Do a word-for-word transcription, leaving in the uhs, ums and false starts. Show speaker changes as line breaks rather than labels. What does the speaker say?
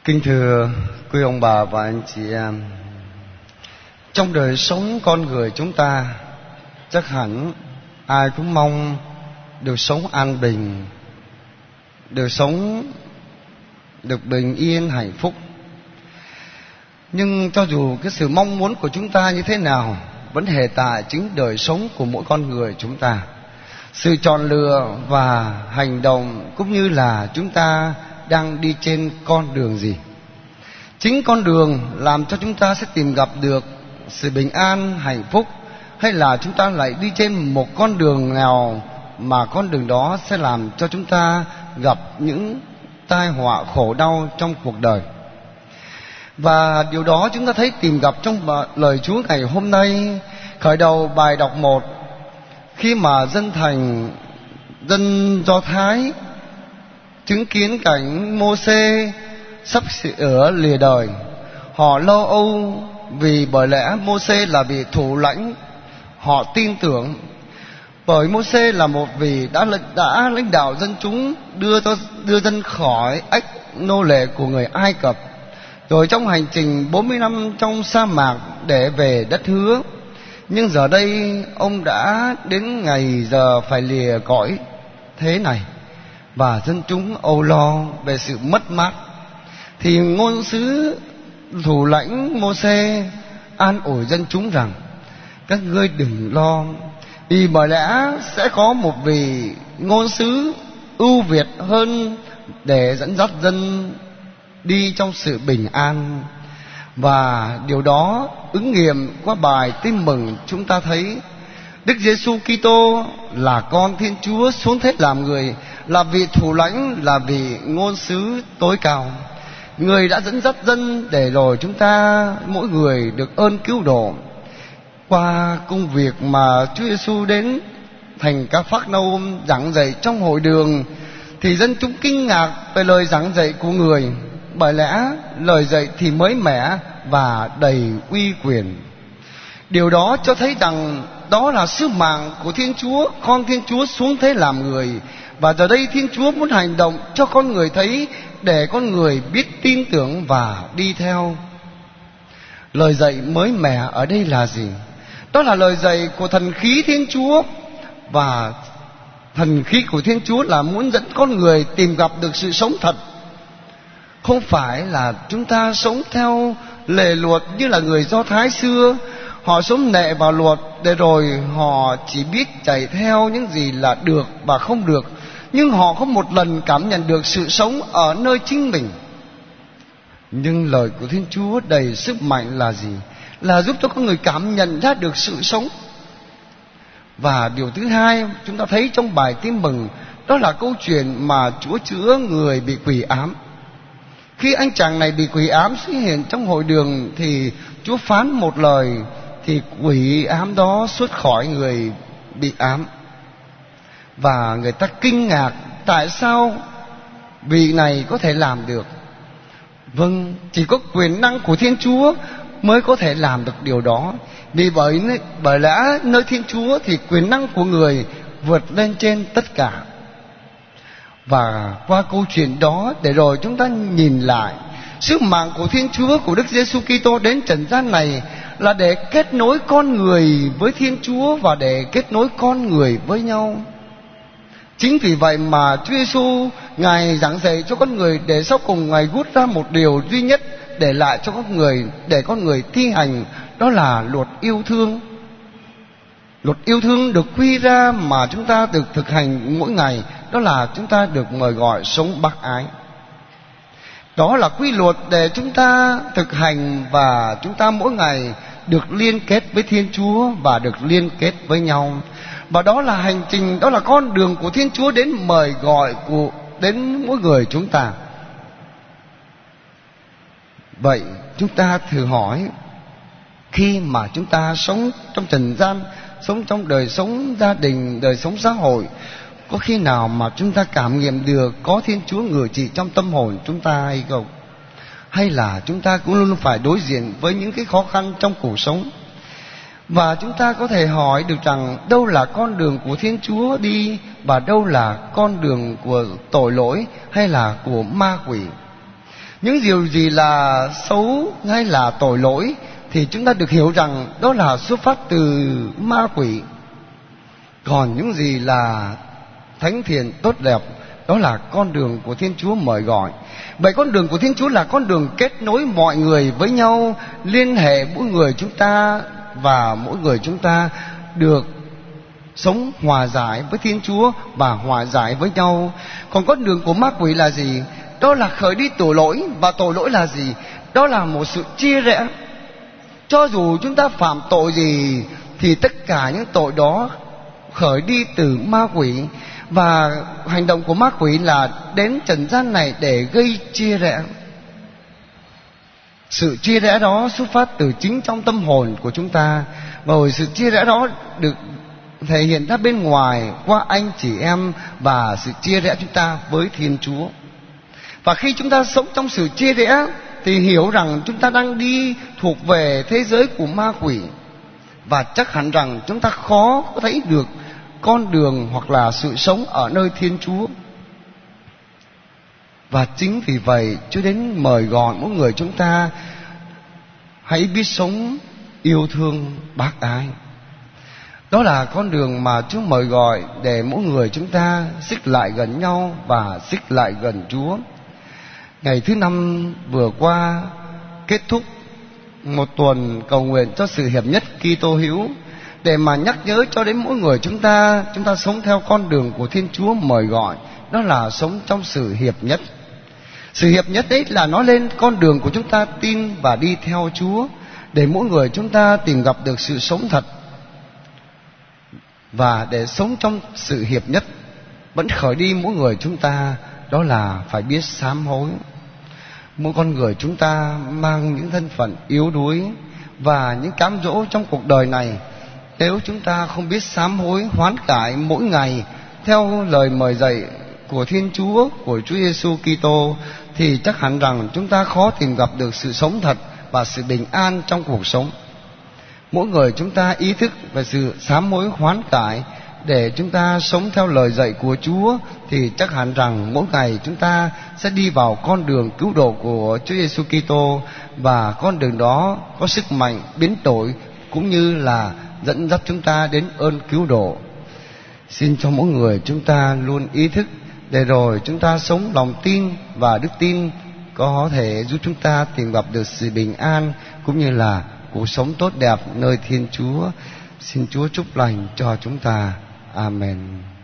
Kính thưa quý ông bà và anh chị em, trong đời sống con người chúng ta, chắc hẳn ai cũng mong được sống an bình, được sống được bình yên hạnh phúc. Nhưng cho dù cái sự mong muốn của chúng ta như thế nào, vẫn hệ tại chính đời sống của mỗi con người chúng ta, sự chọn lựa và hành động, cũng như là chúng ta đang đi trên con đường gì. Chính con đường làm cho chúng ta sẽ tìm gặp được sự bình an, hạnh phúc, hay là chúng ta lại đi trên một con đường nào mà con đường đó sẽ làm cho chúng ta gặp những tai họa khổ đau trong cuộc đời. Và điều đó chúng ta thấy tìm gặp trong lời Chúa ngày hôm nay. Khởi đầu bài đọc một, khi mà dân thành dân Do Thái chứng kiến cảnh Mô-sê sắp sửa lìa đời, họ lo âu vì bởi lẽ Mô-sê là vị thủ lãnh. Họ tin tưởng bởi Mô-sê là một vị đã đã lãnh đạo dân chúng, đưa cho đưa dân khỏi ách nô lệ của người Ai Cập, rồi trong hành trình bốn mươi năm trong sa mạc để về đất hứa. Nhưng giờ đây ông đã đến ngày giờ phải lìa cõi thế này, và dân chúng âu lo về sự mất mát. Thì ngôn sứ thủ lãnh Mô-sê an ủi dân chúng rằng: các ngươi đừng lo, vì bởi lẽ sẽ có một vị ngôn sứ ưu việt hơn để dẫn dắt dân đi trong sự bình an. Và điều đó ứng nghiệm qua bài tin mừng. Chúng ta thấy Đức Giêsu Kitô là con Thiên Chúa xuống thế làm người, là vị thủ lãnh, là vị ngôn sứ tối cao, người đã dẫn dắt dân để rồi chúng ta mỗi người được ơn cứu độ. Qua công việc mà Chúa Giêsu đến thành Ca-phác-na-um giảng dạy trong hội đường, thì dân chúng kinh ngạc về lời giảng dạy của người, bởi lẽ lời dạy thì mới mẻ và đầy uy quyền. Điều đó cho thấy rằng đó là sứ mạng của Thiên Chúa, con Thiên Chúa xuống thế làm người. Và giờ đây Thiên Chúa muốn hành động cho con người thấy, để con người biết tin tưởng và đi theo. Lời dạy mới mẻ ở đây là gì? Đó là lời dạy của thần khí Thiên Chúa. Và thần khí của Thiên Chúa là muốn dẫn con người tìm gặp được sự sống thật. Không phải là chúng ta sống theo lề luật như là người Do Thái xưa. Họ sống nệ vào luật để rồi họ chỉ biết chạy theo những gì là được và không được, nhưng họ không một lần cảm nhận được sự sống ở nơi chính mình. Nhưng lời của Thiên Chúa đầy sức mạnh là gì? Là giúp cho con người cảm nhận ra được sự sống. Và điều thứ hai chúng ta thấy trong bài tin mừng, đó là câu chuyện mà Chúa chữa người bị quỷ ám. Khi anh chàng này bị quỷ ám xuất hiện trong hội đường, thì Chúa phán một lời, thì quỷ ám đó xuất khỏi người bị ám. Và người ta kinh ngạc, tại sao vị này có thể làm được? Vâng, chỉ có quyền năng của Thiên Chúa mới có thể làm được điều đó. Vì bởi, bởi lẽ nơi Thiên Chúa thì quyền năng của người vượt lên trên tất cả. Và qua câu chuyện đó, để rồi chúng ta nhìn lại sứ mạng của Thiên Chúa, của Đức Giêsu Kitô đến trần gian này là để kết nối con người với Thiên Chúa và để kết nối con người với nhau. Chính vì vậy mà Chúa Giêsu Ngài giảng dạy cho con người, để sau cùng Ngài rút ra một điều duy nhất để lại cho con người, để con người thi hành, đó là luật yêu thương. Luật yêu thương được quy ra mà chúng ta được thực hành mỗi ngày, đó là chúng ta được mời gọi sống bác ái. Đó là quy luật để chúng ta thực hành, và chúng ta mỗi ngày được liên kết với Thiên Chúa và được liên kết với nhau. Và đó là hành trình, đó là con đường của Thiên Chúa đến mời gọi của đến mỗi người chúng ta. Vậy chúng ta thử hỏi, khi mà chúng ta sống trong trần gian, sống trong đời sống gia đình, đời sống xã hội, có khi nào mà chúng ta cảm nghiệm được có Thiên Chúa ngự trị trong tâm hồn chúng ta hay không? Hay là chúng ta cũng luôn phải đối diện với những cái khó khăn trong cuộc sống? Và chúng ta có thể hỏi được rằng đâu là con đường của Thiên Chúa đi, và đâu là con đường của tội lỗi hay là của ma quỷ? Những điều gì là xấu hay là tội lỗi thì chúng ta được hiểu rằng đó là xuất phát từ ma quỷ. Còn những gì là thánh thiện tốt đẹp, đó là con đường của Thiên Chúa mời gọi. Vậy con đường của Thiên Chúa là con đường kết nối mọi người với nhau, liên hệ mỗi người chúng ta, và mỗi người chúng ta được sống hòa giải với Thiên Chúa và hòa giải với nhau. Còn con đường của ma quỷ là gì? Đó là khởi đi tội lỗi. Và tội lỗi là gì? Đó là một sự chia rẽ. Cho dù chúng ta phạm tội gì thì tất cả những tội đó khởi đi từ ma quỷ. Và hành động của ma quỷ là đến trần gian này để gây chia rẽ. Sự chia rẽ đó xuất phát từ chính trong tâm hồn của chúng ta. Và rồi sự chia rẽ đó được thể hiện ra bên ngoài qua anh chị em và sự chia rẽ chúng ta với Thiên Chúa. Và khi chúng ta sống trong sự chia rẽ thì hiểu rằng chúng ta đang đi thuộc về thế giới của ma quỷ. Và chắc hẳn rằng chúng ta khó có thấy được con đường hoặc là sự sống ở nơi Thiên Chúa. Và chính vì vậy Chúa đến mời gọi mỗi người chúng ta hãy biết sống yêu thương bác ái. Đó là con đường mà Chúa mời gọi để mỗi người chúng ta xích lại gần nhau và xích lại gần Chúa. Ngày thứ năm vừa qua kết thúc một tuần cầu nguyện cho sự hiệp nhất Kitô hữu, để mà nhắc nhớ cho đến mỗi người chúng ta, chúng ta sống theo con đường của Thiên Chúa mời gọi, đó là sống trong sự hiệp nhất. Sự hiệp nhất đấy là nói lên con đường của chúng ta tin và đi theo Chúa, để mỗi người chúng ta tìm gặp được sự sống thật. Và để sống trong sự hiệp nhất vẫn khởi đi mỗi người chúng ta, đó là phải biết sám hối. Mỗi con người chúng ta mang những thân phận yếu đuối và những cám dỗ trong cuộc đời này. Nếu chúng ta không biết sám hối hoán cải mỗi ngày theo lời mời dạy của Thiên Chúa, của Chúa Giêsu Kitô, thì chắc hẳn rằng chúng ta khó tìm gặp được sự sống thật và sự bình an trong cuộc sống. Mỗi người chúng ta ý thức về sự sám hối hoán cải để chúng ta sống theo lời dạy của Chúa, thì chắc hẳn rằng mỗi ngày chúng ta sẽ đi vào con đường cứu độ của Chúa Giêsu Kitô, và con đường đó có sức mạnh biến đổi cũng như là dẫn dắt chúng ta đến ơn cứu độ. Xin cho mỗi người chúng ta luôn ý thức, để rồi chúng ta sống lòng tin, và đức tin có thể giúp chúng ta tìm gặp được sự bình an cũng như là cuộc sống tốt đẹp nơi Thiên Chúa. Xin Chúa chúc lành cho chúng ta. Amen.